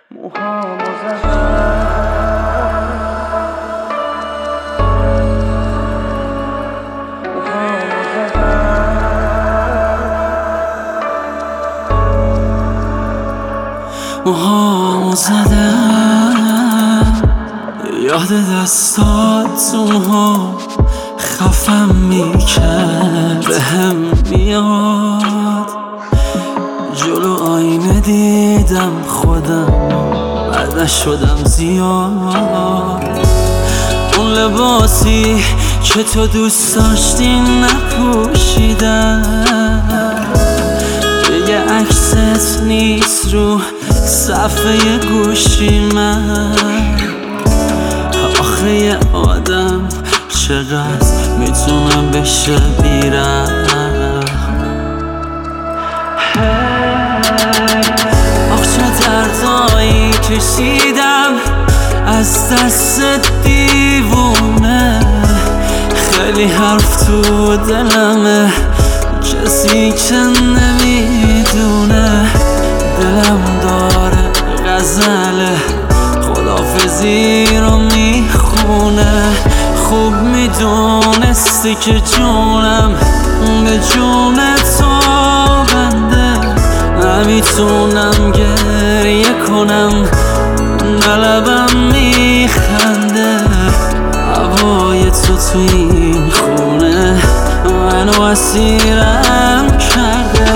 موهامو زدم موهامو زدم یاد دستات اونها خفم میکرد بهم میاد جلو آینه دیدم خودم بعدش شدم زیاد اون لباسی که تو دوست داشتی نپوشیدم یه عکست نیست رو صفحه گوشی من آخه یه آدم چقدر میتونه بشه بی‌رحم آخ چه دردایی کشیدم از دست دیوونه خیلی حرف تو دلمه کسی که نمیدونه دلم داره غزله خداحافظی رو میخونه خوب میدونستی که جونم به جون تو بنده نمیتونم گریه کنم لبم میخنده هوای تو این خونه منو اسیرم کرده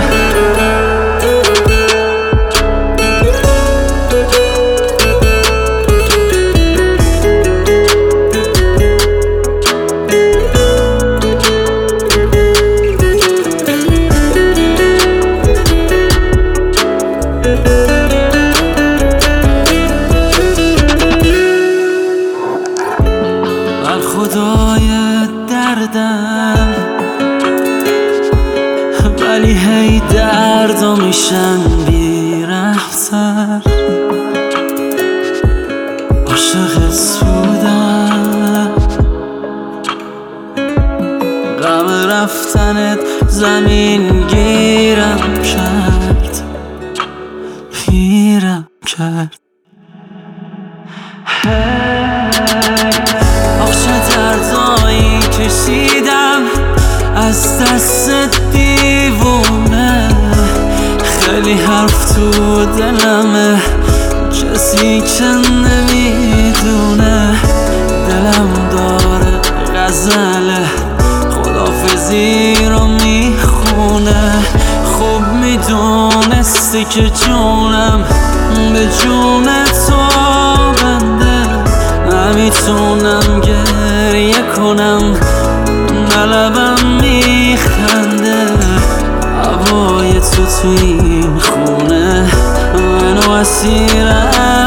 خدای دردم ولی هی دردا میشن بی‌رحم‌تر عاشقت بودم غم رفتنت زمین گیرم کرد پیرم کرد دردایی کشیدم از دست دیوونه خیلی حرف تو دلمه کسی که نمیدونه دلم داره غزله خداحافظی رو میخونه خوب میدونستی که جونم به جون تو بنده نمیتونم گریه کنم لبم میخنده هوای تو این خونه منو اسیرم